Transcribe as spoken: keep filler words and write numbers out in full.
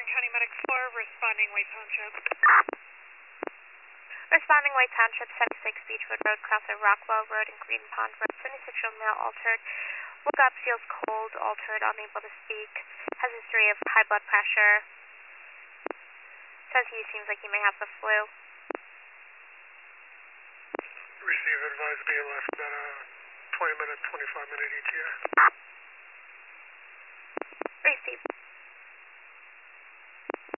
County Medic four, responding White Township. Responding White Township, seventy-six Beechwood Road, crosser Rockwell Road and Green Pond Road, seventy-six-year-old male altered. Woke up, feels cold, altered, unable to speak. Has a history of high blood pressure. Says he seems like he may have the flu. Receive advised B L S about a twenty minute, twenty-five minute E T A. Receive.